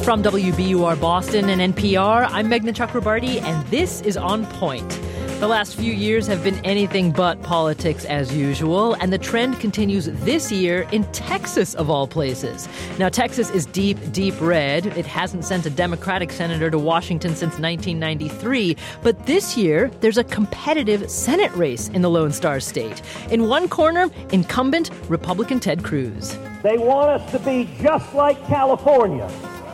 From WBUR Boston and NPR, I'm Meghna Chakrabarti, and this is On Point. The last few years have been anything but politics as usual, and the trend continues this year in Texas, of all places. Now, Texas is deep, deep red. It hasn't sent a Democratic senator to Washington since 1993. But this year, there's a competitive Senate race in the Lone Star State. In one corner, incumbent Republican Ted Cruz. They want us to be just like California.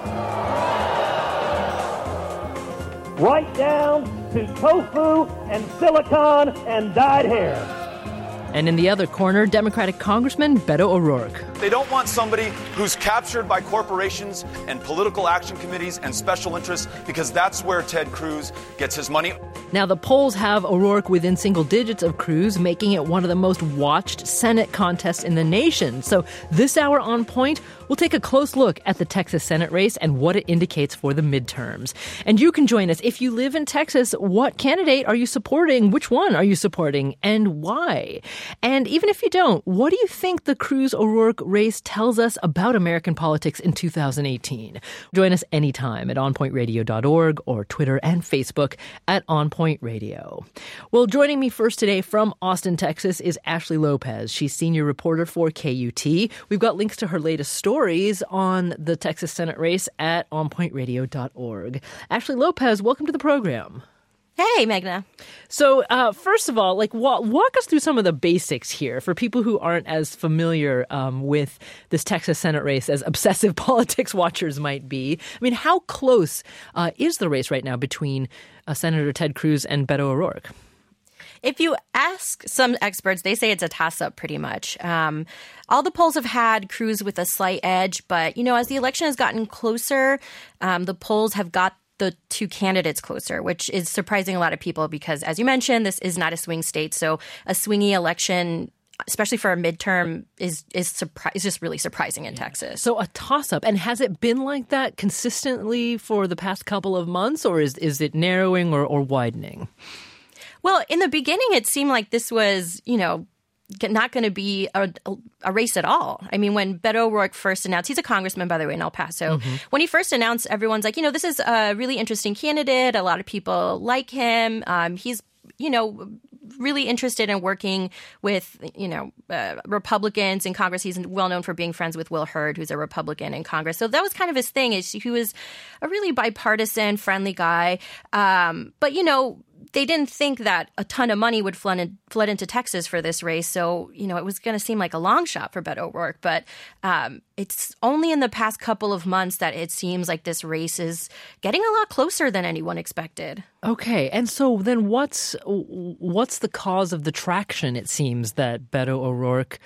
Right down to tofu and silicone and dyed hair. And in the other corner, Democratic Congressman Beto O'Rourke. They don't want somebody who's captured by corporations and political action committees and special interests, because that's where Ted Cruz gets his money. Now, the polls have O'Rourke within single digits of Cruz, making it one of the most watched Senate contests in the nation. So this hour on Point, we'll take a close look at the Texas Senate race and what it indicates for the midterms. And you can join us. If you live in Texas, what candidate are you supporting? Which one are you supporting? And why? And even if you don't, what do you think the Cruz-O'Rourke race tells us about American politics in 2018? Join us anytime at onpointradio.org or Twitter and Facebook at OnPoint Radio. Well, joining me first today from Austin, Texas is Ashley Lopez. She's senior reporter for KUT. We've got links to her latest stories on the Texas Senate race at onpointradio.org. Ashley Lopez, welcome to the program. Hey, Meghna. So, first of all, walk us through some of the basics here for people who aren't as familiar with this Texas Senate race as obsessive politics watchers might be. I mean, how close is the race right now between Senator Ted Cruz and Beto O'Rourke? If you ask some experts, they say it's a toss-up pretty much. All the polls have had Cruz with a slight edge, but, as the election has gotten closer, the polls have got the two candidates closer, which is surprising a lot of people because, as you mentioned, this is not a swing state. So a swingy election, especially for a midterm, is just really surprising in Texas. So a toss-up. And has it been like that consistently for the past couple of months, or is it narrowing or widening? Well, in the beginning, it seemed like this was, not going to be a race at all. I mean, when Beto O'Rourke first announced, he's a congressman, by the way, in El Paso. Mm-hmm. When he first announced, everyone's like, this is a really interesting candidate. A lot of people like him. He's, really interested in working with, Republicans in Congress. He's well known for being friends with Will Hurd, who's a Republican in Congress. So that was kind of his thing. He was a really bipartisan, friendly guy. But, they didn't think that a ton of money would flood into Texas for this race. So, it was going to seem like a long shot for Beto O'Rourke. But it's only in the past couple of months that it seems like this race is getting a lot closer than anyone expected. Okay. And so then what's the cause of the traction, it seems, that Beto O'Rourke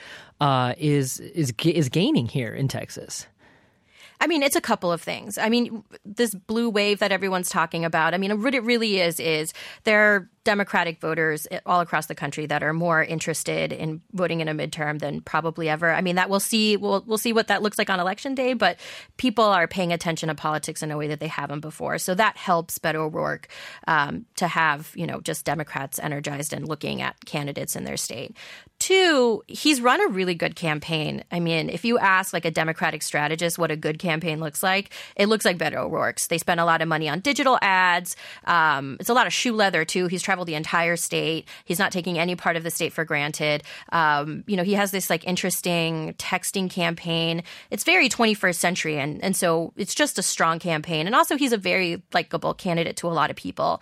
is gaining here in Texas? I mean, it's a couple of things. I mean, this blue wave that everyone's talking about, what it really is there are Democratic voters all across the country that are more interested in voting in a midterm than probably ever. I mean, that we'll see what that looks like on Election Day, but people are paying attention to politics in a way that they haven't before. So that helps Beto O'Rourke to have, just Democrats energized and looking at candidates in their state. Two, he's run a really good campaign. I mean, if you ask like a Democratic strategist what a good campaign looks like, it looks like Beto O'Rourke's. They spend a lot of money on digital ads. It's a lot of shoe leather, too. He's traveled the entire state. He's not taking any part of the state for granted. He has this like interesting texting campaign. It's very 21st century. And so it's just a strong campaign. And also he's a very likable candidate to a lot of people.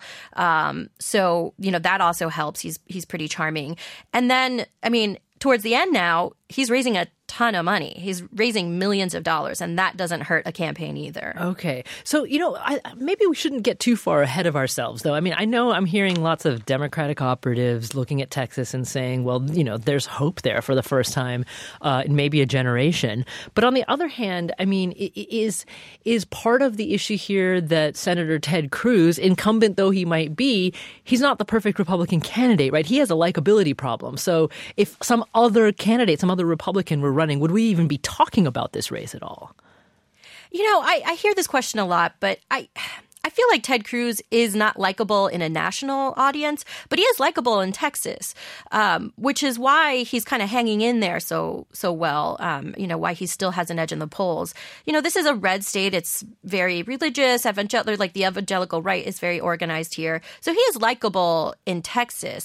So that also helps. He's pretty charming. And then, towards the end now, he's raising a ton of money. He's raising millions of dollars, and that doesn't hurt a campaign either. Okay. So, maybe we shouldn't get too far ahead of ourselves, though. I mean, I know I'm hearing lots of Democratic operatives looking at Texas and saying, well, there's hope there for the first time in maybe a generation. But on the other hand, I mean, is part of the issue here that Senator Ted Cruz, incumbent though he might be, he's not the perfect Republican candidate, right? He has a likability problem. So if some other candidate, some other Republican were running, would we even be talking about this race at all? I hear this question a lot, but I feel like Ted Cruz is not likable in a national audience, but he is likable in Texas, which is why he's kind of hanging in there so well, why he still has an edge in the polls. This is a red state. It's very religious, like the evangelical right is very organized here. So he is likable in Texas.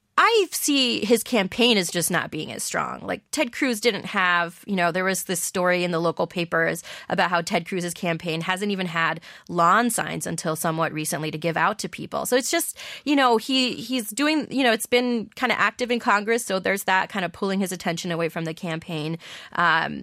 I see his campaign as just not being as strong. Like Ted Cruz didn't have, there was this story in the local papers about how Ted Cruz's campaign hasn't even had lawn signs until somewhat recently to give out to people. So it's just, he's doing, it's been kind of active in Congress. So there's that kind of pulling his attention away from the campaign. I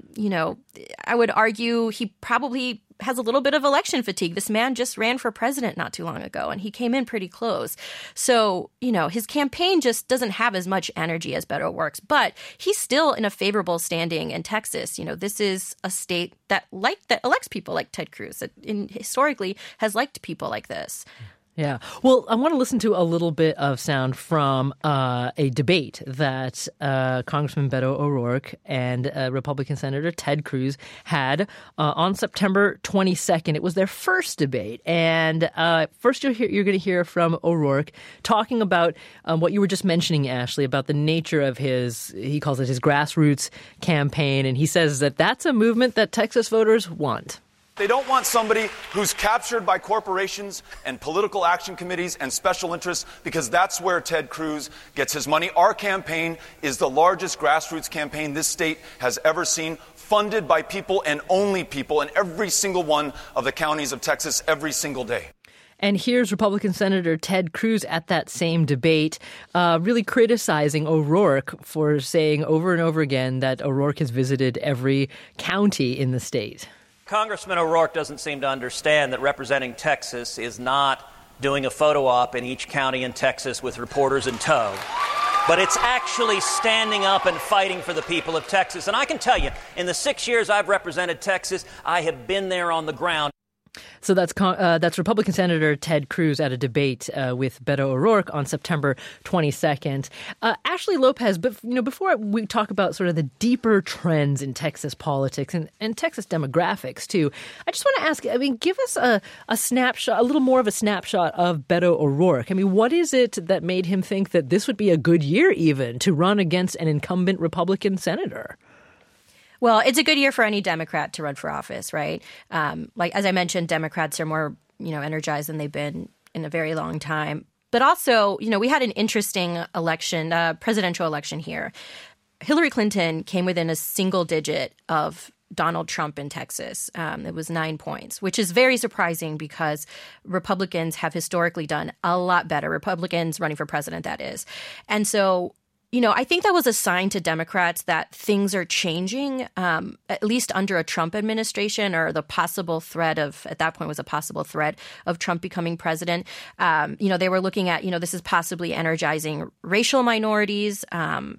would argue he probably has a little bit of election fatigue. This man just ran for president not too long ago, and he came in pretty close. So, his campaign just doesn't have as much energy as Beto O'Rourke's, but he's still in a favorable standing in Texas. This is a state that elects people like Ted Cruz, that historically has liked people like this. Yeah. Well, I want to listen to a little bit of sound from a debate that Congressman Beto O'Rourke and Republican Senator Ted Cruz had on September 22nd. It was their first debate. And first you're going to hear from O'Rourke talking about what you were just mentioning, Ashley, about the nature of he calls it his grassroots campaign. And he says that that's a movement that Texas voters want. They don't want somebody who's captured by corporations and political action committees and special interests, because that's where Ted Cruz gets his money. Our campaign is the largest grassroots campaign this state has ever seen, funded by people and only people in every single one of the counties of Texas every single day. And here's Republican Senator Ted Cruz at that same debate, really criticizing O'Rourke for saying over and over again that O'Rourke has visited every county in the state. Congressman O'Rourke doesn't seem to understand that representing Texas is not doing a photo op in each county in Texas with reporters in tow, but it's actually standing up and fighting for the people of Texas. And I can tell you, in the 6 years I've represented Texas, I have been there on the ground. So that's Republican Senator Ted Cruz at a debate with Beto O'Rourke on September 22nd. Ashley Lopez, but before we talk about sort of the deeper trends in Texas politics and Texas demographics too, I just want to ask, give us a snapshot, a little more of a snapshot of Beto O'Rourke. What is it that made him think that this would be a good year even to run against an incumbent Republican senator? Well, it's a good year for any Democrat to run for office, right? Like, as I mentioned, Democrats are more, energized than they've been in a very long time. But also, we had an interesting election, presidential election here. Hillary Clinton came within a single digit of Donald Trump in Texas. It was 9 points, which is very surprising because Republicans have historically done a lot better. Republicans running for president, that is. And so, I think that was a sign to Democrats that things are changing, at least under a Trump administration, or the possible threat of, at that point was a possible threat of Trump becoming president. They were looking at, this is possibly energizing racial minorities, and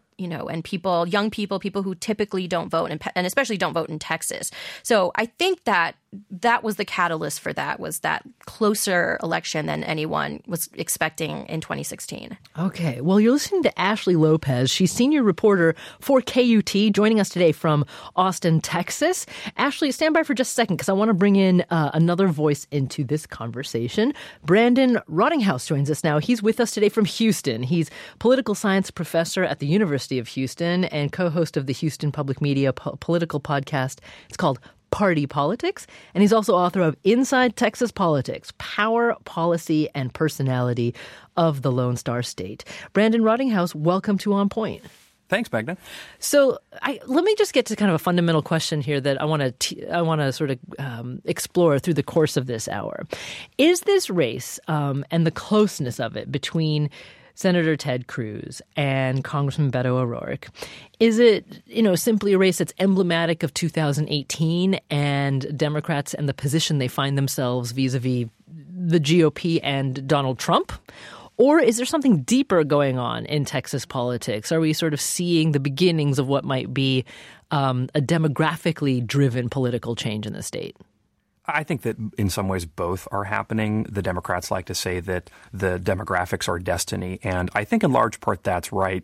young people who typically don't vote, and especially don't vote in Texas. So I think that was the catalyst for that, was that closer election than anyone was expecting in 2016. Okay. Well, you're listening to Ashley Lopez. She's senior reporter for KUT, joining us today from Austin, Texas. Ashley, stand by for just a second because I want to bring in another voice into this conversation. Brandon Rottinghaus joins us now. He's with us today from Houston. He's political science professor at the University of Houston and co-host of the Houston Public Media political podcast. It's called Party Politics. And he's also author of Inside Texas Politics, Power, Policy, and Personality of the Lone Star State. Brandon Rottinghaus, welcome to On Point. Thanks, Magda. So let me just get to kind of a fundamental question here that I want to sort of explore through the course of this hour. Is this race and the closeness of it between Senator Ted Cruz and Congressman Beto O'Rourke, is it, simply a race that's emblematic of 2018 and Democrats and the position they find themselves vis-a-vis the GOP and Donald Trump? Or is there something deeper going on in Texas politics? Are we sort of seeing the beginnings of what might be a demographically driven political change in the state? I think that in some ways both are happening. The Democrats like to say that the demographics are destiny, and I think in large part that's right.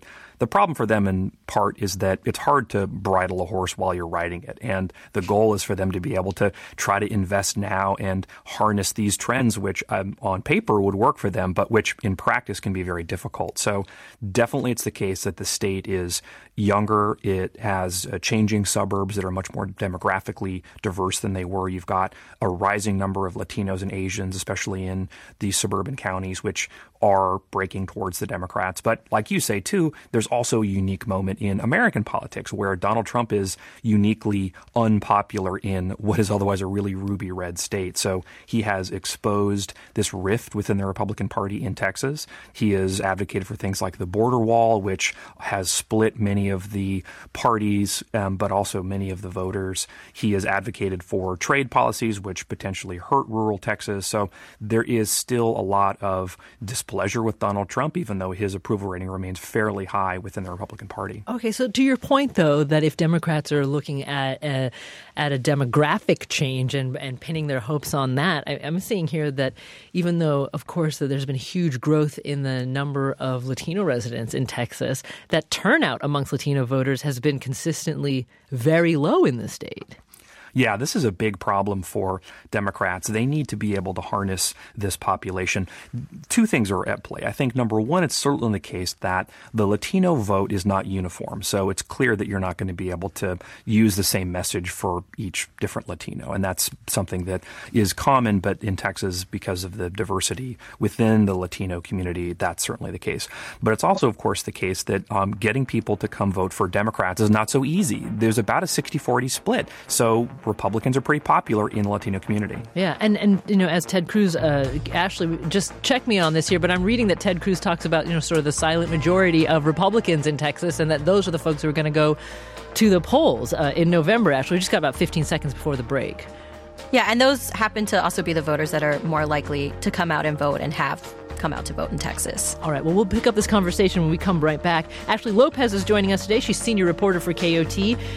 The problem for them in part is that it's hard to bridle a horse while you're riding it. And the goal is for them to be able to try to invest now and harness these trends, which on paper would work for them, but which in practice can be very difficult. So definitely it's the case that the state is younger. It has changing suburbs that are much more demographically diverse than they were. You've got a rising number of Latinos and Asians, especially in these suburban counties, which are breaking towards the Democrats. But like you say, too, there's also a unique moment in American politics where Donald Trump is uniquely unpopular in what is otherwise a really ruby red state. So he has exposed this rift within the Republican Party in Texas. He has advocated for things like the border wall, which has split many of the parties, but also many of the voters. He has advocated for trade policies, which potentially hurt rural Texas. So there is still a lot of displeasure with Donald Trump, even though his approval rating remains fairly high within the Republican Party. Okay, so to your point, though, that if Democrats are looking at a demographic change and pinning their hopes on that, I'm seeing here that even though, of course, that there's been huge growth in the number of Latino residents in Texas, that turnout amongst Latino voters has been consistently very low in the state. Yeah, this is a big problem for Democrats. They need to be able to harness this population. Two things are at play. I think, number one, it's certainly the case that the Latino vote is not uniform. So it's clear that you're not going to be able to use the same message for each different Latino. And that's something that is common, but in Texas, because of the diversity within the Latino community, that's certainly the case. But it's also, of course, the case that getting people to come vote for Democrats is not so easy. There's about a 60-40 split. So Republicans are pretty popular in the Latino community. Yeah, and you know, as Ted Cruz, Ashley, just check me on this here, but I'm reading that Ted Cruz talks about, you know, sort of the silent majority of Republicans in Texas, and that those are the folks who are going to go to the polls in November. Actually, we just got about 15 seconds before the break. Yeah, and those happen to also be the voters that are more likely to come out and vote and have come out to vote in Texas. All right, well, we'll pick up this conversation when we come right back. Ashley Lopez is joining us today. She's senior reporter for KUT,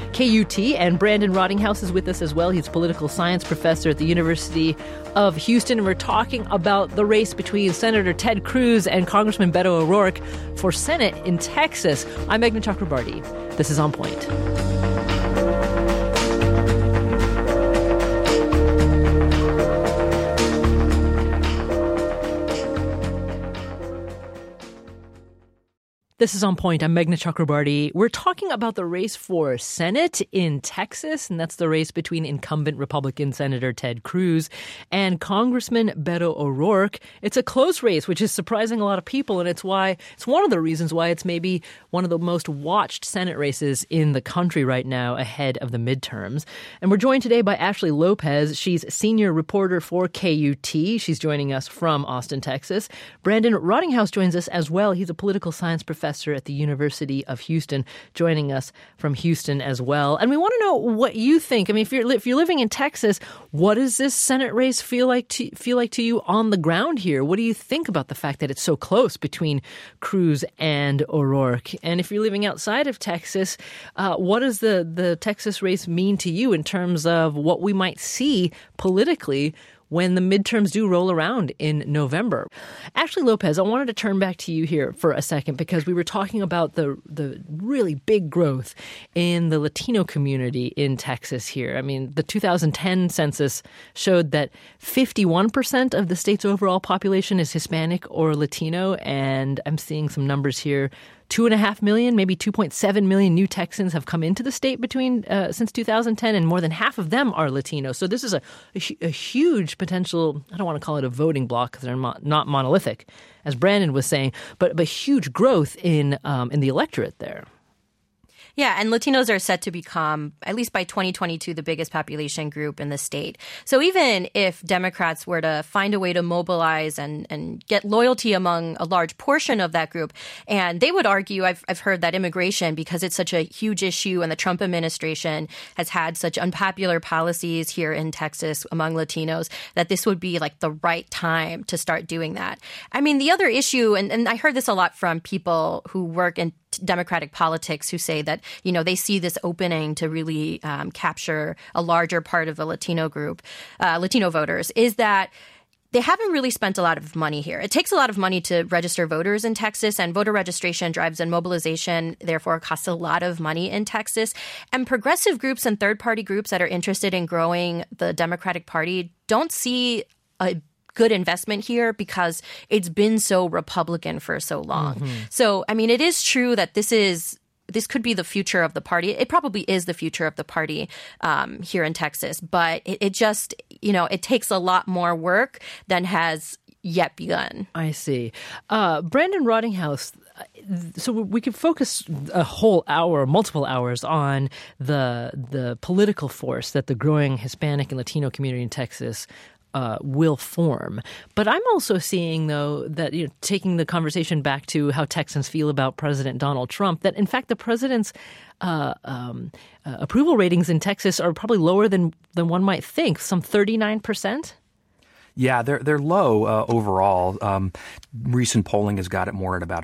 and Brandon Rottinghouse is with us as well. He's a political science professor at the University of Houston, and we're talking about the race between Senator Ted Cruz and Congressman Beto O'Rourke for Senate in Texas. I'm Meghna Chakrabarti. This is On Point. This is On Point. I'm Meghna Chakrabarti. We're talking about the race for Senate in Texas, and that's the race between incumbent Republican Senator Ted Cruz and Congressman Beto O'Rourke. It's a close race, which is surprising a lot of people, and it's one of the reasons why it's maybe one of the most watched Senate races in the country right now ahead of the midterms. And we're joined today by Ashley Lopez. She's senior reporter for KUT. She's joining us from Austin, Texas. Brandon Rottinghouse joins us as well. He's a political science professor at the University of Houston, joining us from Houston as well. And we want to know what you think. I mean, if you're living in Texas, what does this Senate race feel like to you on the ground here? What do you think about the fact that it's so close between Cruz and O'Rourke? And if you're living outside of Texas, what does the Texas race mean to you in terms of what we might see politically when the midterms do roll around in November? Ashley Lopez, I wanted to turn back to you here for a second because we were talking about the really big growth in the Latino community in Texas here. I mean, the 2010 census showed that 51% of the state's overall population is Hispanic or Latino, and I'm seeing some numbers here. 2.5 million, maybe 2.7 million new Texans have come into the state since 2010, and more than half of them are Latino. So this is a huge potential. I don't want to call it a voting bloc because they're not monolithic, as Brandon was saying, but huge growth in the electorate there. Yeah, and Latinos are set to become, at least by 2022, the biggest population group in the state. So even if Democrats were to find a way to mobilize and get loyalty among a large portion of that group, and they would argue, I've heard that immigration, because it's such a huge issue and the Trump administration has had such unpopular policies here in Texas among Latinos, that this would be like the right time to start doing that. I mean, the other issue, and I heard this a lot from people who work in Democratic politics who say that, you know, they see this opening to really capture a larger part of the Latino group, Latino voters, is that they haven't really spent a lot of money here. It takes a lot of money to register voters in Texas, and voter registration drives in mobilization, therefore costs a lot of money in Texas. And progressive groups and third-party groups that are interested in growing the Democratic Party don't see a good investment here because it's been so Republican for so long. So, I mean, it is true that this could be the future of the party. It probably is the future of the party here in Texas, but it just, it takes a lot more work than has yet begun. I see. Brandon Rottinghouse, so we could focus a whole hour, multiple hours on the political force that the growing Hispanic and Latino community in Texas will form. But I'm also seeing, though, that taking the conversation back to how Texans feel about President Donald Trump, that in fact the president's approval ratings in Texas are probably lower than one might think, some 39%. Yeah, they're low overall. Recent polling has got it more at about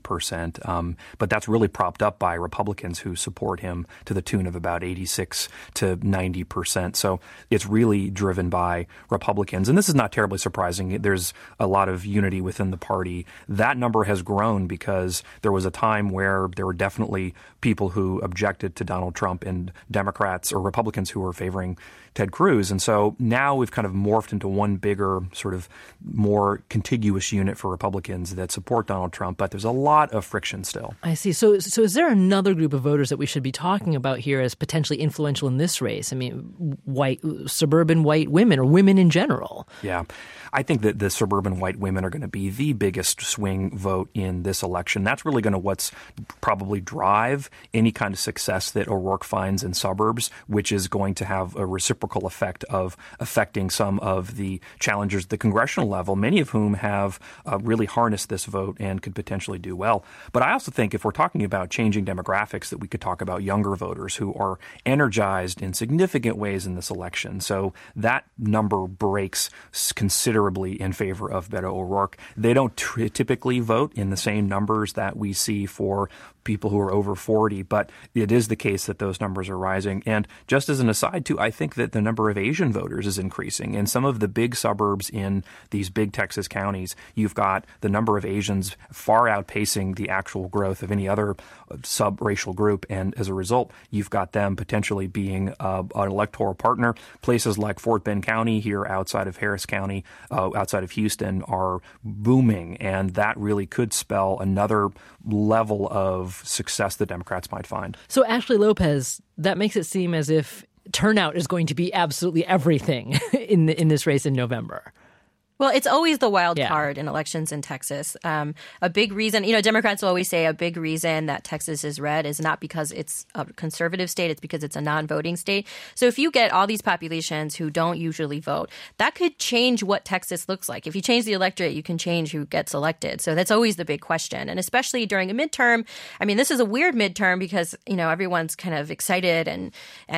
50%, but that's really propped up by Republicans who support him to the tune of about 86 to 90%. So it's really driven by Republicans. And this is not terribly surprising. There's a lot of unity within the party. That number has grown because there was a time where there were definitely people who objected to Donald Trump and Democrats or Republicans who were favoring Ted Cruz. And so now we've kind of morphed into one bigger, sort of more contiguous unit for Republicans that support Donald Trump, but there's a lot of friction still. I see. So is there another group of voters that we should be talking about here as potentially influential in this race? I mean, suburban white women or women in general. Yeah. I think that the suburban white women are going to be the biggest swing vote in this election. That's really going to what's probably drive any kind of success that O'Rourke finds in suburbs, which is going to have a reciprocal effect of affecting some of the challengers at the congressional level, many of whom have really harnessed this vote and could potentially do well. But I also think if we're talking about changing demographics, that we could talk about younger voters who are energized in significant ways in this election. So that number breaks considerably in favor of Beto O'Rourke. They don't typically vote in the same numbers that we see for people who are over 40, but it is the case that those numbers are rising. And just as an aside, too, I think that the number of Asian voters is increasing. In some of the big suburbs in these big Texas counties, you've got the number of Asians far outpacing the actual growth of any other sub-racial group. And as a result, you've got them potentially being an electoral partner. Places like Fort Bend County here outside of Harris County, outside of Houston, are booming. And that really could spell another level of success the Democrats might find. So Ashley Lopez, that makes it seem as if turnout is going to be absolutely everything in this race in November. Well, it's always the wild card in elections in Texas. A big reason, Democrats will always say a big reason that Texas is red is not because it's a conservative state, it's because it's a non-voting state. So if you get all these populations who don't usually vote, that could change what Texas looks like. If you change the electorate, you can change who gets elected. So that's always the big question. And especially during a midterm, I mean, this is a weird midterm because, everyone's kind of excited and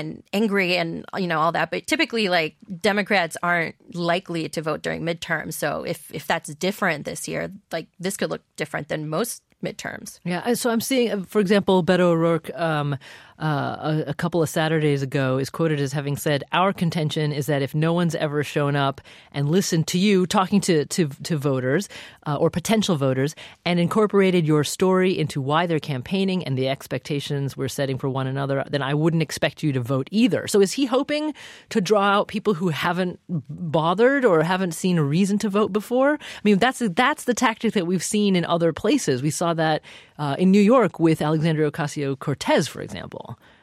angry and, all that. But typically, Democrats aren't likely to vote during midterm. So if that's different this year, this could look different than most midterms. Yeah. So I'm seeing, for example, Beto O'Rourke a couple of Saturdays ago is quoted as having said, "Our contention is that if no one's ever shown up and listened to you talking to voters or potential voters and incorporated your story into why they're campaigning and the expectations we're setting for one another, then I wouldn't expect you to vote either." So is he hoping to draw out people who haven't bothered or haven't seen a reason to vote before? I mean, that's the tactic that we've seen in other places. We saw that in New York with Alexandria Ocasio-Cortez, for example.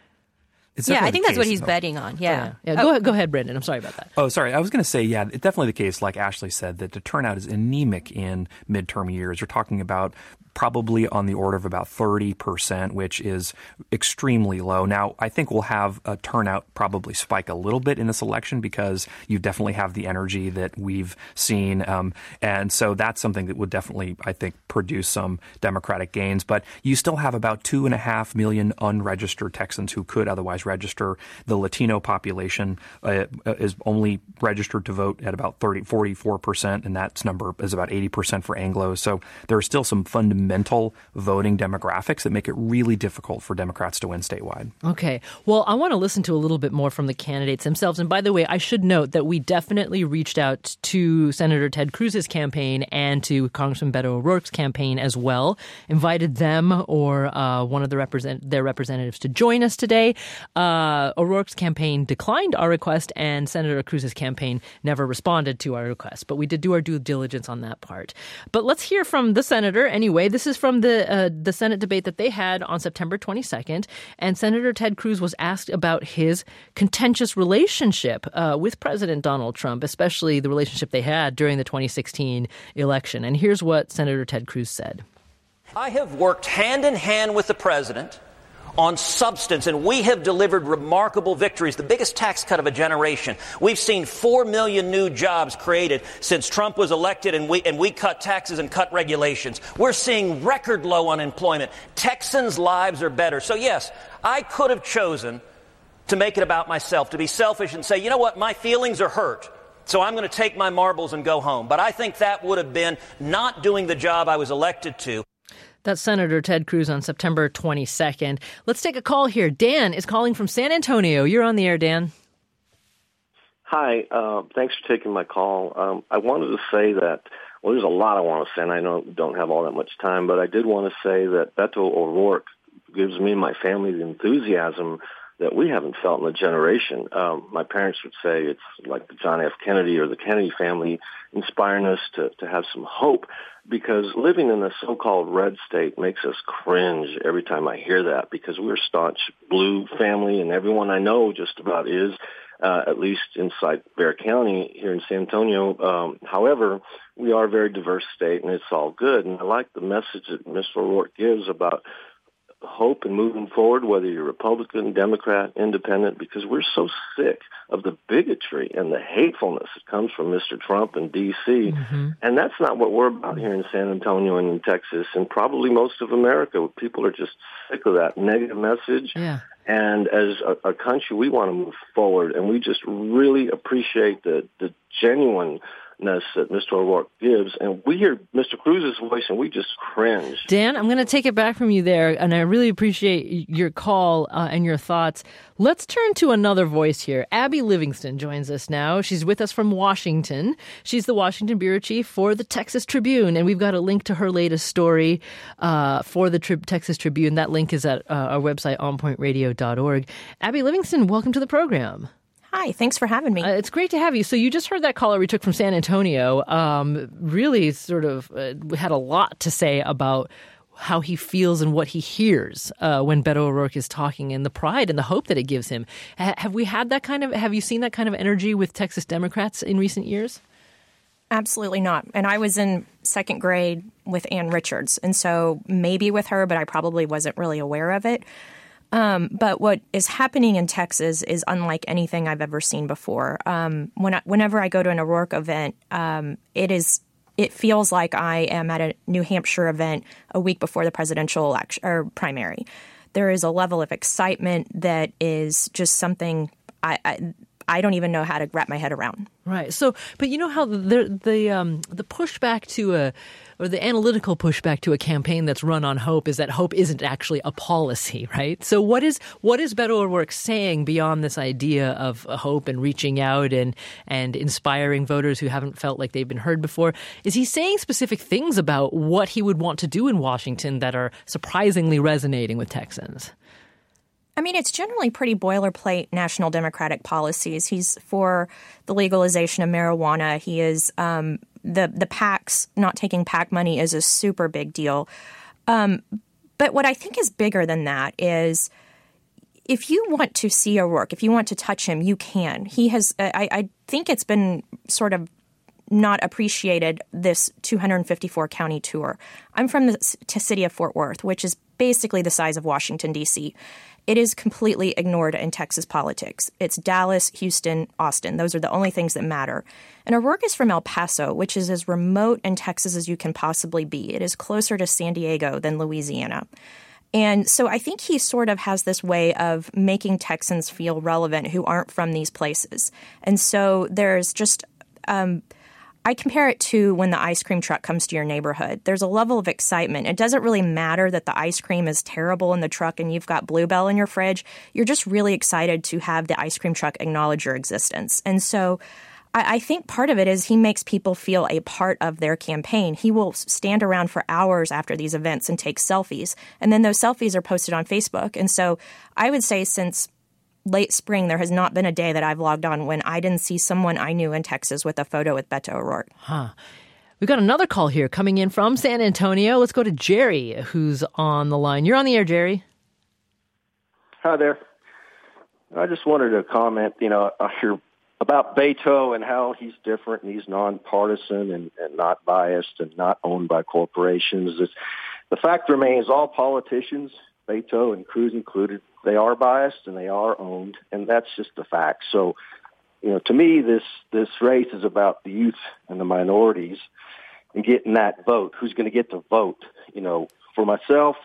I think that's what he's betting on. Yeah. Go ahead, Brendan. I'm sorry about that. Oh, sorry. I was going to say, it's definitely the case, like Ashley said, that the turnout is anemic in midterm years. You're talking about probably on the order of about 30%, which is extremely low. Now, I think we'll have a turnout probably spike a little bit in this election because you definitely have the energy that we've seen. And so that's something that would definitely, I think, produce some Democratic gains. But you still have about 2.5 million unregistered Texans who could otherwise register. The Latino population is only registered to vote at about 44%, and that number is about 80% for Anglos. So there are still some fundamental fundamental voting demographics that make it really difficult for Democrats to win statewide. Okay. Well, I want to listen to a little bit more from the candidates themselves. And by the way, I should note that we definitely reached out to Senator Ted Cruz's campaign and to Congressman Beto O'Rourke's campaign as well, invited them or one of their representatives to join us today. O'Rourke's campaign declined our request, and Senator Cruz's campaign never responded to our request. But we did do our due diligence on that part. But let's hear from the senator anyway. This is from the Senate debate that they had on September 22nd. And Senator Ted Cruz was asked about his contentious relationship with President Donald Trump, especially the relationship they had during the 2016 election. And here's what Senator Ted Cruz said. I have worked hand in hand with the president on substance, and we have delivered remarkable victories, the biggest tax cut of a generation. We've seen 4 million new jobs created since Trump was elected, and we cut taxes and cut regulations. We're seeing record low unemployment. Texans' lives are better. So yes, I could have chosen to make it about myself, to be selfish and say, you know what, my feelings are hurt, so I'm going to take my marbles and go home. But I think that would have been not doing the job I was elected to. That's Senator Ted Cruz on September 22nd. Let's take a call here. Dan is calling from San Antonio. You're on the air, Dan. Hi. Thanks for taking my call. I wanted to say that, well, there's a lot I want to say, and I know don't have all that much time, but I did want to say that Beto O'Rourke gives me and my family the enthusiasm that we haven't felt in a generation. My parents would say it's like the John F. Kennedy or the Kennedy family inspiring us to have some hope, because living in the so-called red state makes us cringe every time I hear that, because we're staunch blue family, and everyone I know just about is, at least inside Bexar County here in San Antonio. However, we are a very diverse state, and it's all good. And I like the message that Mr. O'Rourke gives about hope and moving forward, whether you're Republican, Democrat, Independent, because we're so sick of the bigotry and the hatefulness that comes from Mr. Trump and D.C. Mm-hmm. And that's not what we're about here in San Antonio and in Texas, and probably most of America. People are just sick of that negative message. Yeah. And as a country, we want to move forward, and we just really appreciate the genuineness that Mr. O'Rourke gives. And we hear Mr. Cruz's voice, and we just cringe. Dan, I'm going to take it back from you there, and I really appreciate your call and your thoughts. Let's turn to another voice here. Abby Livingston joins us now. She's with us from Washington. She's the Washington bureau chief for the Texas Tribune, and we've got a link to her latest story for the Texas Tribune. That link is at our website, onpointradio.org. Abby Livingston, welcome to the program. Hi, thanks for having me. It's great to have you. So you just heard that caller we took from San Antonio, really sort of had a lot to say about how he feels and what he hears when Beto O'Rourke is talking, and the pride and the hope that it gives him. Have you seen that kind of energy with Texas Democrats in recent years? Absolutely not. And I was in second grade with Ann Richards, and so maybe with her, but I probably wasn't really aware of it. But what is happening in Texas is unlike anything I've ever seen before. Whenever I go to an O'Rourke event, it feels like I am at a New Hampshire event a week before the presidential election or primary. There is a level of excitement that is just something I don't even know how to wrap my head around. Right. So, but you know how the pushback to or the analytical pushback to a campaign that's run on hope is that hope isn't actually a policy, right? So what is Beto O'Rourke saying beyond this idea of hope and reaching out and inspiring voters who haven't felt like they've been heard before? Is he saying specific things about what he would want to do in Washington that are surprisingly resonating with Texans? I mean, it's generally pretty boilerplate national Democratic policies. He's for the legalization of marijuana. He is the PACs, not taking PAC money is a super big deal. But what I think is bigger than that is if you want to see O'Rourke, if you want to touch him, you can. He has I think it's been sort of not appreciated, this 254 county tour. I'm from the city of Fort Worth, which is basically the size of Washington, D.C. It is completely ignored in Texas politics. It's Dallas, Houston, Austin. Those are the only things that matter. And O'Rourke is from El Paso, which is as remote in Texas as you can possibly be. It is closer to San Diego than Louisiana. And so I think he sort of has this way of making Texans feel relevant who aren't from these places. And so there's just I compare it to when the ice cream truck comes to your neighborhood. There's a level of excitement. It doesn't really matter that the ice cream is terrible in the truck and you've got Bluebell in your fridge. You're just really excited to have the ice cream truck acknowledge your existence. And so I think part of it is he makes people feel a part of their campaign. He will stand around for hours after these events and take selfies. And then those selfies are posted on Facebook. And so I would say since late spring, there has not been a day that I've logged on when I didn't see someone I knew in Texas with a photo with Beto O'Rourke. We've got another call here coming in from San Antonio. Let's go to Jerry, who's on the line. You're on the air, Jerry. Hi there. I just wanted to comment, about Beto and how he's different and he's nonpartisan and not biased and not owned by corporations. The fact remains all politicians, Beto and Cruz included, they are biased and they are owned, and that's just the fact. So, to me, this race is about the youth and the minorities and getting that vote. Who's going to get the vote? For myself,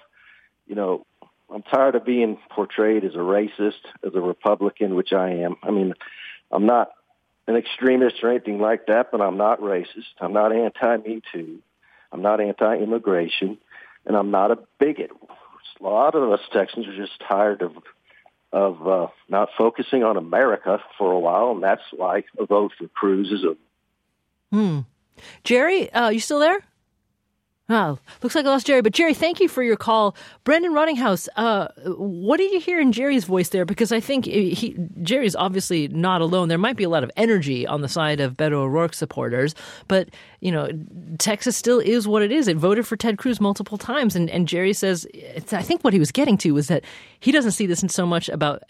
I'm tired of being portrayed as a racist, as a Republican, which I am. I mean, I'm not an extremist or anything like that, but I'm not racist. I'm not anti-Me Too. I'm not anti-immigration, and I'm not a bigot. A lot of us Texans are just tired of not focusing on America for a while, and that's why a vote for Cruz is a... Jerry, you still there? Oh, looks like I lost Jerry. But Jerry, thank you for your call. Brendan Runninghouse, what did you hear in Jerry's voice there? Because I think Jerry's obviously not alone. There might be a lot of energy on the side of Beto O'Rourke supporters. But, Texas still is what it is. It voted for Ted Cruz multiple times. And Jerry says, I think what he was getting to was that he doesn't see this so much about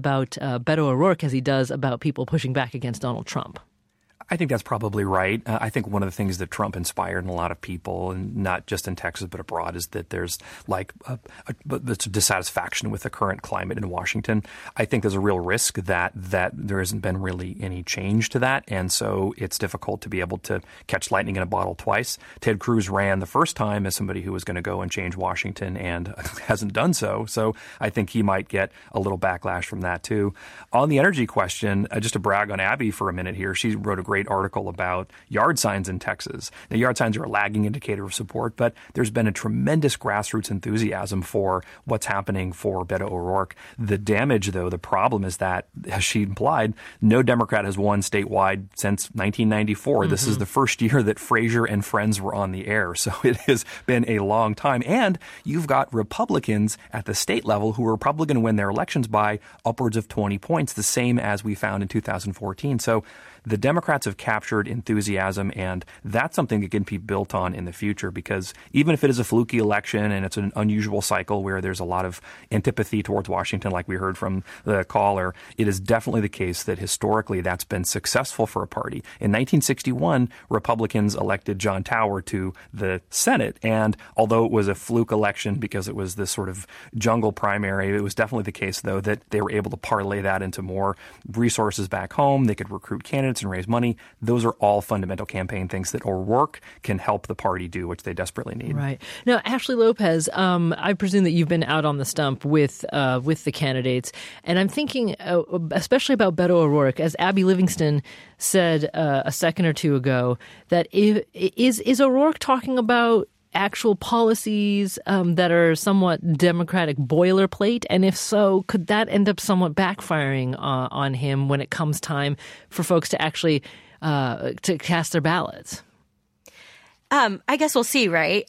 Beto O'Rourke as he does about people pushing back against Donald Trump. I think that's probably right. I think one of the things that Trump inspired in a lot of people, and not just in Texas but abroad, is that there's a dissatisfaction with the current climate in Washington. I think there's a real risk that there hasn't been really any change to that, and so it's difficult to be able to catch lightning in a bottle twice. Ted Cruz ran the first time as somebody who was going to go and change Washington and hasn't done so. So I think he might get a little backlash from that too. On the energy question, just to brag on Abby for a minute here, she wrote a great article about yard signs in Texas. Now, yard signs are a lagging indicator of support, but there's been a tremendous grassroots enthusiasm for what's happening for Beto O'Rourke. The damage, though, the problem is that, as she implied, no Democrat has won statewide since 1994. This is the first year that Frazier and Friends were on the air, so it has been a long time. And you've got Republicans at the state level who are probably going to win their elections by upwards of 20 points, the same as we found in 2014. So the Democrats have captured enthusiasm, and that's something that can be built on in the future, because even if it is a fluky election and it's an unusual cycle where there's a lot of antipathy towards Washington, like we heard from the caller, it is definitely the case that historically that's been successful for a party. In 1961, Republicans elected John Tower to the Senate, and although it was a fluke election because it was this sort of jungle primary, it was definitely the case, though, that they were able to parlay that into more resources back home. They could recruit candidates and raise money. Those are all fundamental campaign things that O'Rourke can help the party do, which they desperately need. Right. Now, Ashley Lopez, I presume that you've been out on the stump with the candidates, and I'm thinking especially about Beto O'Rourke, as Abby Livingston said a second or two ago, that is O'Rourke talking about actual policies that are somewhat Democratic boilerplate? And if so, could that end up somewhat backfiring on him when it comes time for folks to actually to cast their ballots? I guess we'll see, right?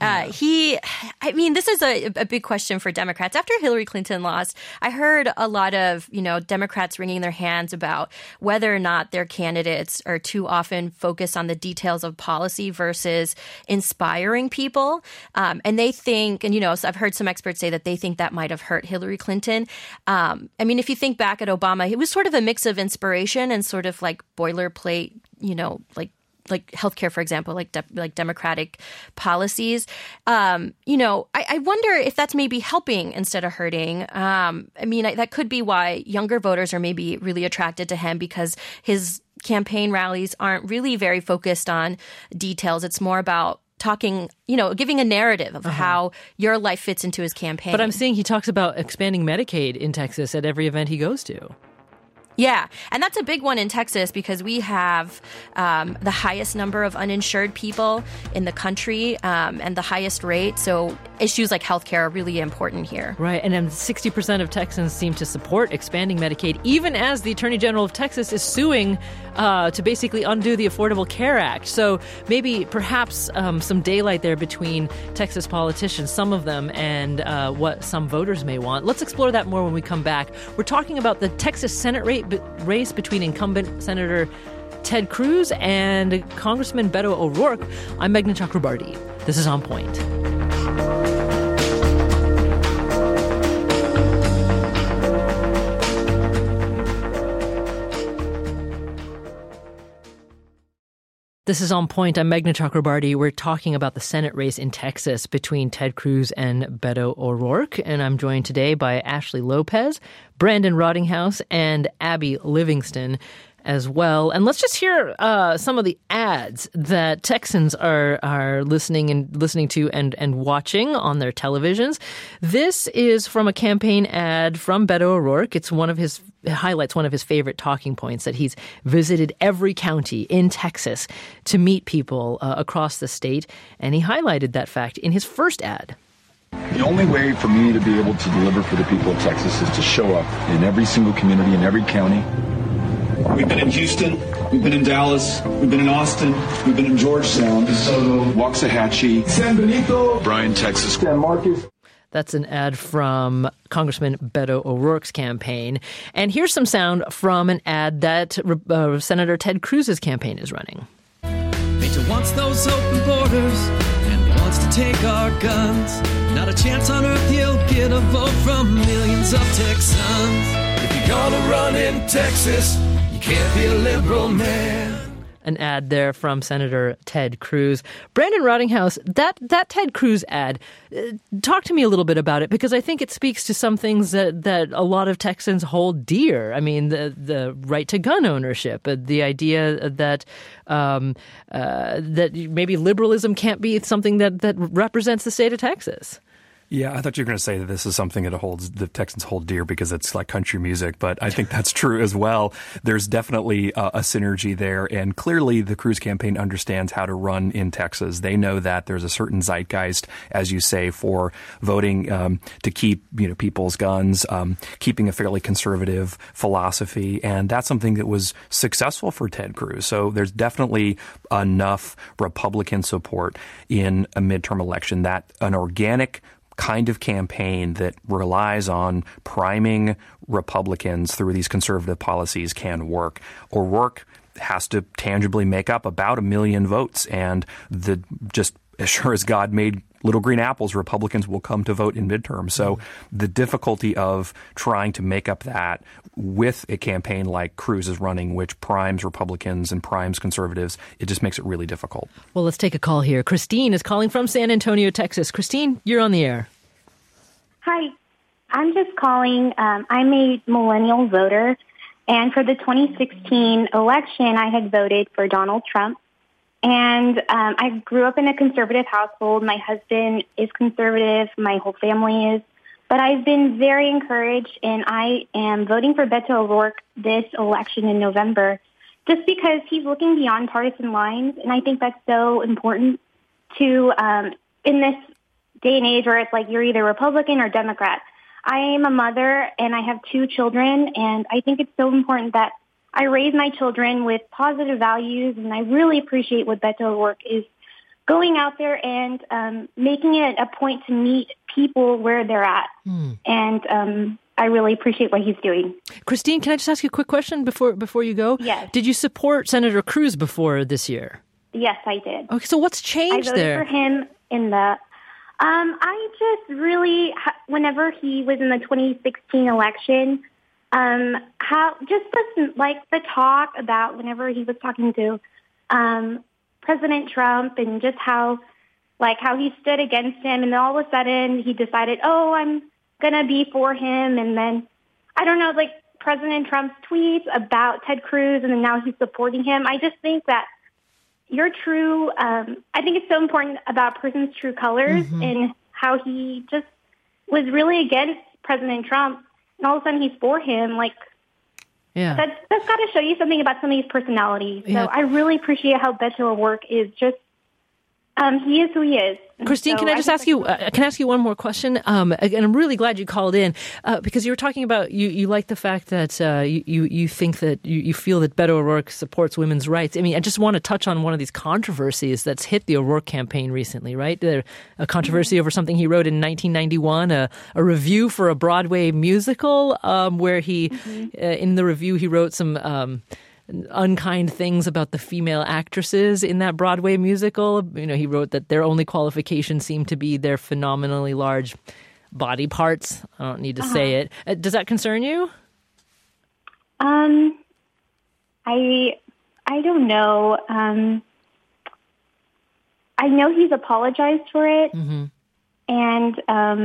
This is a big question for Democrats. After Hillary Clinton lost, I heard a lot of, Democrats wringing their hands about whether or not their candidates are too often focused on the details of policy versus inspiring people. And they think, so I've heard some experts say that they think that might have hurt Hillary Clinton. If you think back at Obama, it was sort of a mix of inspiration and sort of like boilerplate, like healthcare, for example, like Democratic policies. I wonder if that's maybe helping instead of hurting. That could be why younger voters are maybe really attracted to him, because his campaign rallies aren't really very focused on details. It's more about talking, giving a narrative of how your life fits into his campaign. But I'm seeing he talks about expanding Medicaid in Texas at every event he goes to. Yeah, and that's a big one in Texas because we have the highest number of uninsured people in the country and the highest rate. So issues like healthcare are really important here. Right, and then 60% of Texans seem to support expanding Medicaid, even as the Attorney General of Texas is suing to basically undo the Affordable Care Act. So maybe perhaps some daylight there between Texas politicians, some of them, and what some voters may want. Let's explore that more when we come back. We're talking about the Texas Senate race between incumbent Senator Ted Cruz and Congressman Beto O'Rourke. I'm Meghna Chakrabarti. This is On Point. This is On Point. I'm Meghna Chakrabarti. We're talking about the Senate race in Texas between Ted Cruz and Beto O'Rourke. And I'm joined today by Ashley Lopez, Brandon Rottinghouse, and Abby Livingston as well. And let's just hear some of the ads that Texans are listening to and watching on their televisions. This is from a campaign ad from Beto O'Rourke. It highlights one of his favorite talking points, that he's visited every county in Texas to meet people across the state. And he highlighted that fact in his first ad. The only way for me to be able to deliver for the people of Texas is to show up in every single community, in every county. We've been in Houston, we've been in Dallas, we've been in Austin, we've been in Georgetown, DeSoto, Waxahachie, San Benito, Bryan, Texas, San Marcos. That's an ad from Congressman Beto O'Rourke's campaign. And here's some sound from an ad that Senator Ted Cruz's campaign is running. Major wants those open borders and wants to take our guns. Not a chance on earth he'll get a vote from millions of Texans. If you're gonna run in Texas, you can't be a liberal man. An ad there from Senator Ted Cruz. Brandon Rottinghouse, that Ted Cruz ad, talk to me a little bit about it, because I think it speaks to some things that a lot of Texans hold dear. I mean, the right to gun ownership, the idea that that maybe liberalism can't be something that represents the state of Texas. Yeah, I thought you were going to say that this is something that the Texans hold dear because it's like country music, but I think that's true as well. There's definitely a synergy there, and clearly the Cruz campaign understands how to run in Texas. They know that there's a certain zeitgeist, as you say, for voting to keep people's guns, keeping a fairly conservative philosophy, and that's something that was successful for Ted Cruz. So there's definitely enough Republican support in a midterm election that an organic kind of campaign that relies on priming Republicans through these conservative policies can work. O'Rourke has to tangibly make up about 1 million votes, and just as sure as God made little green apples, Republicans will come to vote in midterm. So the difficulty of trying to make up that with a campaign like Cruz is running, which primes Republicans and primes conservatives, it just makes it really difficult. Well, let's take a call here. Christine is calling from San Antonio, Texas. Christine, you're on the air. Hi. I'm just calling. I'm a millennial voter, and for the 2016 election, I had voted for Donald Trump. And I grew up in a conservative household. My husband is conservative. My whole family is. But I've been very encouraged, and I am voting for Beto O'Rourke this election in November just because he's looking beyond partisan lines. And I think that's so important to, in this day and age where it's like you're either Republican or Democrat. I am a mother, and I have 2 children, and I think it's so important that I raise my children with positive values, and I really appreciate what Beto O'Rourke is going out there and making it a point to meet people where they're at. And I really appreciate what he's doing. Christine, can I just ask you a quick question before you go? Yes. Did you support Senator Cruz before this year? Yes, I did. Okay, so what's changed there? I voted for him in the... I just really, whenever he was in the 2016 election... how just the talk about whenever he was talking to President Trump and just how he stood against him, and then all of a sudden he decided, I'm gonna be for him, and then I don't know, President Trump's tweets about Ted Cruz, and then now he's supporting him. I just think that your true, I think it's so important about a person's true colors and how he just was really against President Trump. And all of a sudden he's for him. Yeah. That's got to show you something about somebody's personality. So I really appreciate how Beto O'Rourke is just, he is who he is. Christine, can I just ask you? Can I ask you one more question? And I'm really glad you called in because you were talking about you like the fact that you think that you feel that Beto O'Rourke supports women's rights. I mean, I just want to touch on one of these controversies that's hit the O'Rourke campaign recently, right? A controversy over something he wrote in 1991, a review for a Broadway musical, where he in the review he wrote some unkind things about the female actresses in that Broadway musical. You know, he wrote that their only qualification seemed to be their phenomenally large body parts. I don't need to say it. Does that concern you? I don't know. I know he's apologized for it, and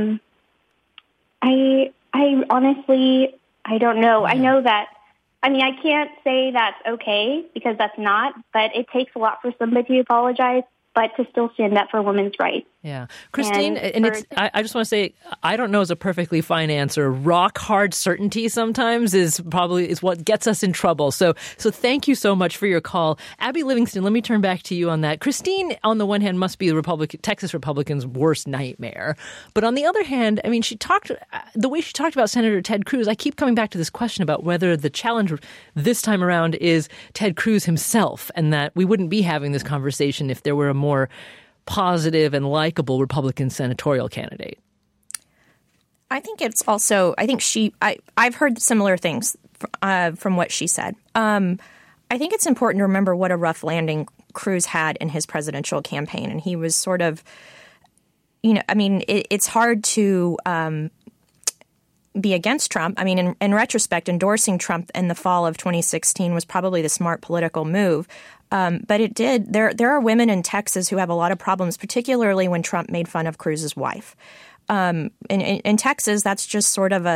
I honestly don't know. I know that. I mean, I can't say that's okay because that's not, but it takes a lot for somebody to apologize, but to still stand up for women's rights. Yeah. Christine, I just want to say, I don't know is a perfectly fine answer. Rock hard certainty sometimes is what gets us in trouble. So thank you so much for your call. Abby Livingston, let me turn back to you on that. Christine, on the one hand, must be Texas Republicans' worst nightmare. But on the other hand, I mean, the way she talked about Senator Ted Cruz, I keep coming back to this question about whether the challenge this time around is Ted Cruz himself, and that we wouldn't be having this conversation if there were a more positive and likable Republican senatorial candidate. I think it's also, I've heard similar things from what she said. I think it's important to remember what a rough landing Cruz had in his presidential campaign. And he was sort of, it's hard to be against Trump. I mean, in retrospect, endorsing Trump in the fall of 2016 was probably the smart political move. But it did. There are women in Texas who have a lot of problems, particularly when Trump made fun of Cruz's wife. In Texas, that's just sort of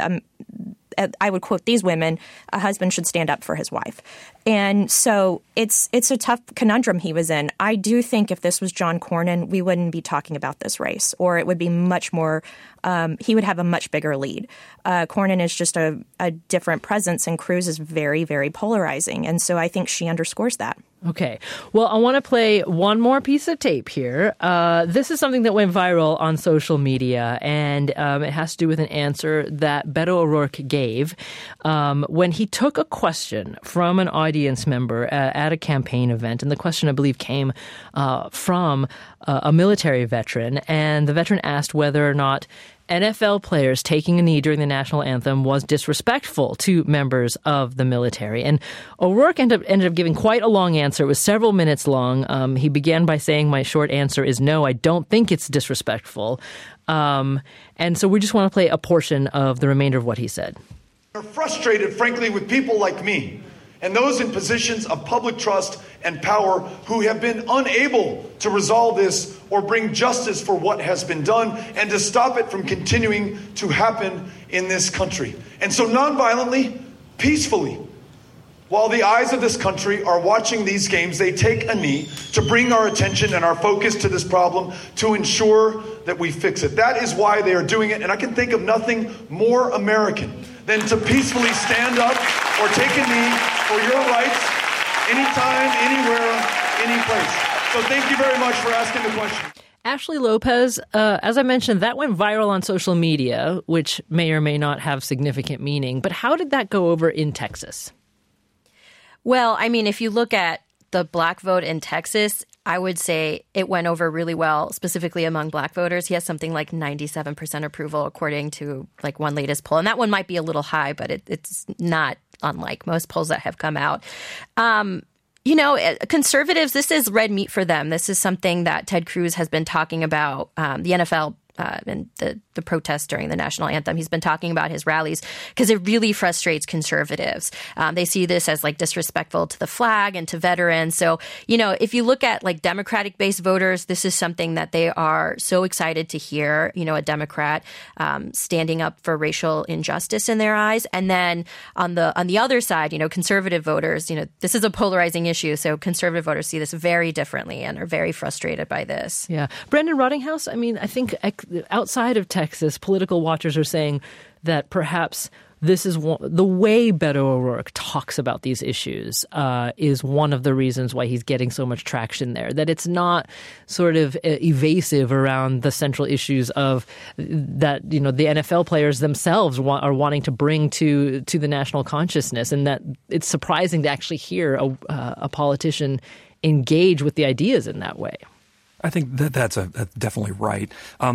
I would quote these women, a husband should stand up for his wife. And so it's a tough conundrum he was in. I do think if this was John Cornyn, we wouldn't be talking about this race, or it would be much more he would have a much bigger lead. Cornyn is just a different presence, and Cruz is very, very polarizing. And so I think she underscores that. Okay. Well, I want to play one more piece of tape here. This is something that went viral on social media, and it has to do with an answer that Beto O'Rourke gave when he took a question from an audience member at a campaign event. And the question, I believe, came from a military veteran. And the veteran asked whether or not NFL players taking a knee during the national anthem was disrespectful to members of the military. And O'Rourke ended up giving quite a long answer. It was several minutes long. He began by saying, "My short answer is no, I don't think it's disrespectful." And so we just want to play a portion of the remainder of what he said. We're frustrated, frankly, with people like me and those in positions of public trust and power who have been unable to resolve this or bring justice for what has been done and to stop it from continuing to happen in this country. And so nonviolently, peacefully, while the eyes of this country are watching these games, they take a knee to bring our attention and our focus to this problem to ensure that we fix it. That is why they are doing it. And I can think of nothing more American than to peacefully stand up or take a knee for your rights anytime, anywhere, any place. So thank you very much for asking the question. Ashley Lopez, as I mentioned, that went viral on social media, which may or may not have significant meaning. But how did that go over in Texas? Well, I mean, if you look at the black vote in Texas, I would say it went over really well, specifically among black voters. He has something like 97% approval, according to like one latest poll. And that one might be a little high, but it's not unlike most polls that have come out. Conservatives, this is red meat for them. This is something that Ted Cruz has been talking about. The NFL and the protests during the national anthem. He's been talking about his rallies because it really frustrates conservatives. They see this as like disrespectful to the flag and to veterans. So, if you look at like Democratic-based voters, this is something that they are so excited to hear, a Democrat standing up for racial injustice in their eyes. And then on the other side, conservative voters, this is a polarizing issue. So conservative voters see this very differently and are very frustrated by this. Yeah. Brendan Rottinghouse, I mean, I think outside of Texas, political watchers are saying that perhaps this is the way Beto O'Rourke talks about these issues is one of the reasons why he's getting so much traction there, that it's not sort of evasive around the central issues of that, the NFL players themselves are wanting to bring to the national consciousness, and that it's surprising to actually hear a politician engage with the ideas in that way. I think that's definitely right.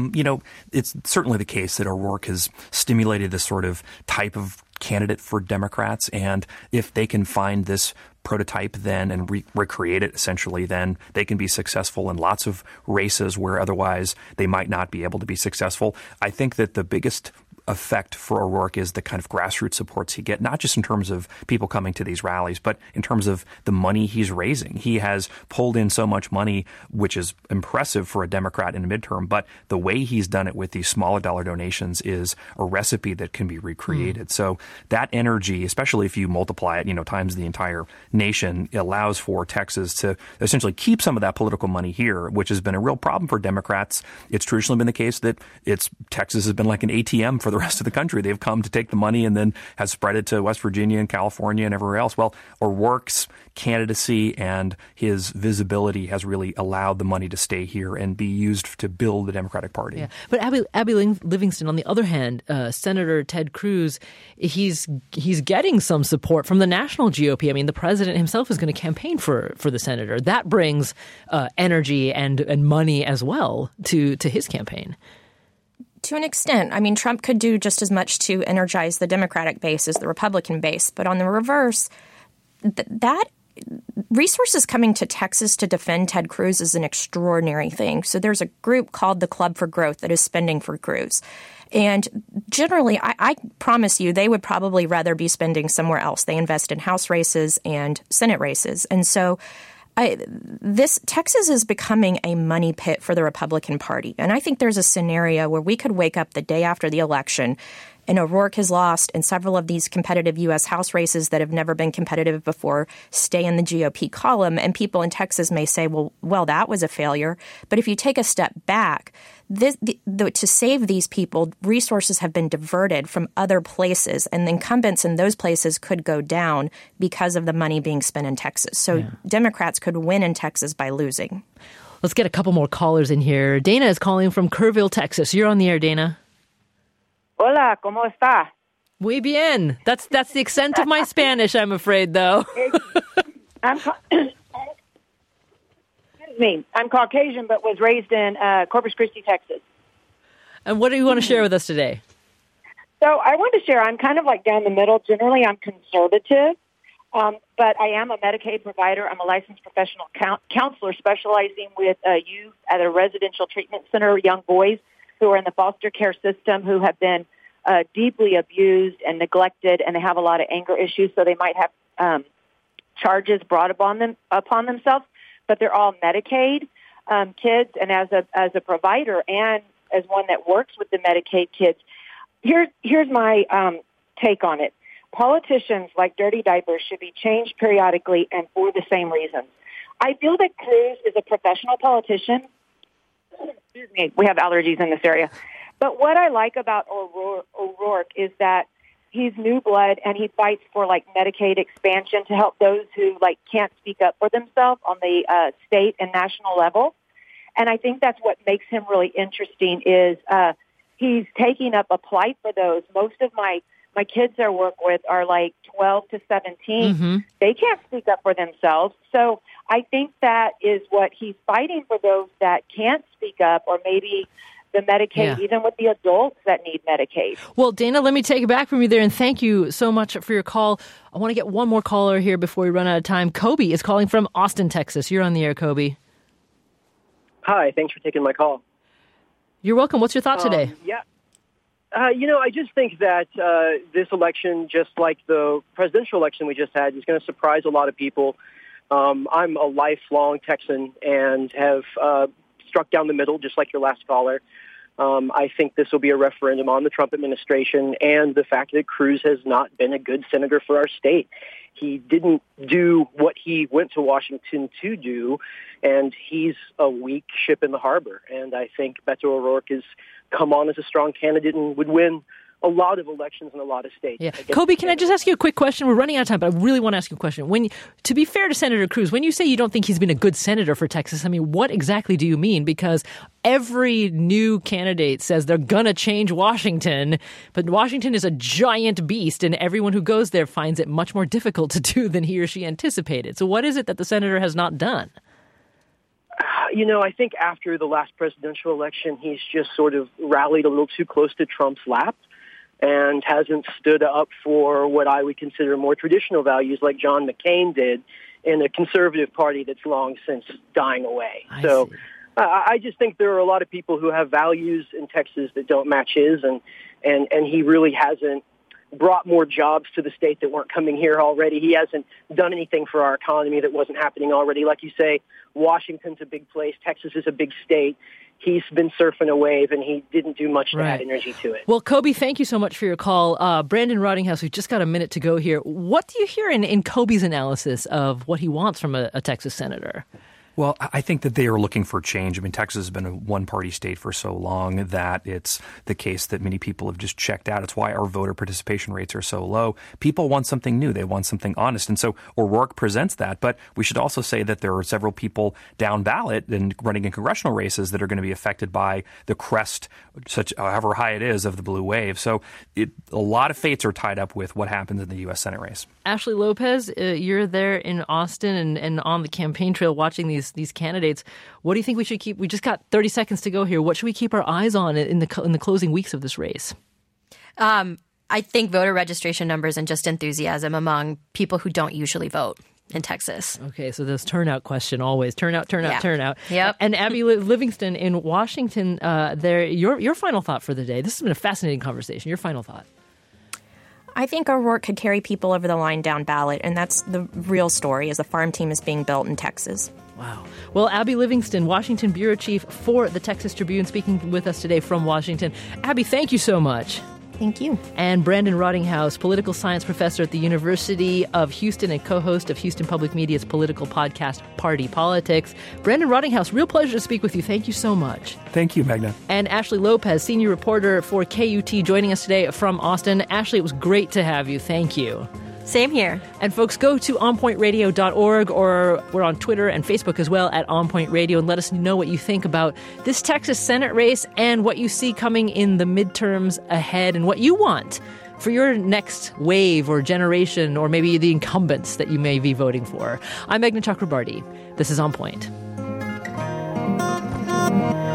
It's certainly the case that O'Rourke has stimulated this sort of type of candidate for Democrats, and if they can find this prototype then and recreate it essentially, then they can be successful in lots of races where otherwise they might not be able to be successful. I think that the biggest effect for O'Rourke is the kind of grassroots supports he get, not just in terms of people coming to these rallies, but in terms of the money he's raising. He has pulled in so much money, which is impressive for a Democrat in a midterm, but the way he's done it with these smaller dollar donations is a recipe that can be recreated. So that energy, especially if you multiply it, times the entire nation, allows for Texas to essentially keep some of that political money here, which has been a real problem for Democrats. It's traditionally been the case that Texas has been like an ATM for the rest of the country. They've come to take the money and then has spread it to West Virginia and California and everywhere else. Well, O'Rourke's candidacy and his visibility has really allowed the money to stay here and be used to build the Democratic Party. Yeah. But Abby Livingston, on the other hand, Senator Ted Cruz, he's getting some support from the national GOP. I mean, the president himself is going to campaign for the senator. That brings energy and money as well to his campaign. To an extent. I mean, Trump could do just as much to energize the Democratic base as the Republican base. But on the reverse, that resources coming to Texas to defend Ted Cruz is an extraordinary thing. So there's a group called the Club for Growth that is spending for Cruz. And generally, I promise you, they would probably rather be spending somewhere else. They invest in House races and Senate races. And so Texas is becoming a money pit for the Republican Party. And I think there's a scenario where we could wake up the day after the election and O'Rourke has lost, and several of these competitive U.S. House races that have never been competitive before stay in the GOP column. And people in Texas may say, well, that was a failure. But if you take a step back, to save these people, resources have been diverted from other places, and the incumbents in those places could go down because of the money being spent in Texas. So Democrats could win in Texas by losing. Let's get a couple more callers in here. Dana is calling from Kerrville, Texas. You're on the air, Dana. Hola, ¿cómo está? Muy bien. That's the extent of my Spanish, I'm afraid, though. Excuse me. I'm Caucasian, but was raised in Corpus Christi, Texas. And what do you want to share with us today? So I want to share, I'm kind of like down the middle. Generally, I'm conservative, but I am a Medicaid provider. I'm a licensed professional counselor specializing with youth at a residential treatment center, young boys who are in the foster care system who have been deeply abused and neglected, and they have a lot of anger issues, so they might have charges brought upon themselves, but they're all Medicaid kids. And as a provider and as one that works with the Medicaid kids, here's my take on it. Politicians, like dirty diapers, should be changed periodically and for the same reasons. I feel that Cruz is a professional politician. Excuse me, we have allergies in this area. But what I like about O'Rourke is that he's new blood and he fights for like Medicaid expansion to help those who like can't speak up for themselves on the state and national level. And I think that's what makes him really interesting is he's taking up a plight for those. Most of my kids I work with are like 12 to 17. Mm-hmm. They can't speak up for themselves. So I think that is what he's fighting for, those that can't speak up, or maybe the Medicaid, even with the adults that need Medicaid. Well, Dana, let me take it back from you there, and thank you so much for your call. I want to get one more caller here before we run out of time. Kobe is calling from Austin, Texas. You're on the air, Kobe. Hi, thanks for taking my call. You're welcome. What's your thought today? I just think that this election, just like the presidential election we just had, is going to surprise a lot of people. I'm a lifelong Texan and have struck down the middle, just like your last caller. I think this will be a referendum on the Trump administration and the fact that Cruz has not been a good senator for our state. He didn't do what he went to Washington to do, and he's a weak ship in the harbor. And I think Beto O'Rourke has come on as a strong candidate and would win a lot of elections in a lot of states. Yeah. Kobe, can I just ask you a quick question? We're running out of time, but I really want to ask you a question. To be fair to Senator Cruz, when you say you don't think he's been a good senator for Texas, I mean, what exactly do you mean? Because every new candidate says they're going to change Washington, but Washington is a giant beast, and everyone who goes there finds it much more difficult to do than he or she anticipated. So what is it that the senator has not done? I think after the last presidential election, he's just sort of rallied a little too close to Trump's lap and hasn't stood up for what I would consider more traditional values like John McCain did in a conservative party that's long since dying away. I just think there are a lot of people who have values in Texas that don't match his, and he really hasn't brought more jobs to the state that weren't coming here already. He hasn't done anything for our economy that wasn't happening already. Like you say, Washington's a big place. Texas is a big state. He's been surfing a wave, and he didn't do much to add energy to it. Well, Kobe, thank you so much for your call. Brandon Rottinghouse, we've just got a minute to go here. What do you hear in Kobe's analysis of what he wants from a Texas senator? Well, I think that they are looking for change. I mean, Texas has been a one-party state for so long that it's the case that many people have just checked out. It's why our voter participation rates are so low. People want something new. They want something honest. And so O'Rourke presents that. But we should also say that there are several people down ballot and running in congressional races that are going to be affected by the crest, however high it is, of the blue wave. So a lot of fates are tied up with what happens in the U.S. Senate race. Ashley Lopez, you're there in Austin and on the campaign trail watching these candidates. What do you think we should keep? We just got 30 seconds to go here. What should we keep our eyes on in the closing weeks of this race? I think voter registration numbers and just enthusiasm among people who don't usually vote in Texas. Okay, so this turnout question always. Turnout. Yep. And Abby Livingston in Washington, your final thought for the day. This has been a fascinating conversation. Your final thought. I think O'Rourke could carry people over the line down ballot, and that's the real story as a farm team is being built in Texas. Wow. Well, Abby Livingston, Washington Bureau Chief for the Texas Tribune, speaking with us today from Washington. Abby, thank you so much. Thank you. And Brandon Rottinghouse, political science professor at the University of Houston and co-host of Houston Public Media's political podcast, Party Politics. Brandon Rottinghouse, real pleasure to speak with you. Thank you so much. Thank you, Magna. And Ashley Lopez, senior reporter for KUT, joining us today from Austin. Ashley, it was great to have you. Thank you. Same here. And folks, go to onpointradio.org, or we're on Twitter and Facebook as well at OnPoint Radio, and let us know what you think about this Texas Senate race and what you see coming in the midterms ahead and what you want for your next wave or generation or maybe the incumbents that you may be voting for. I'm Meghna Chakrabarti. This is On Point.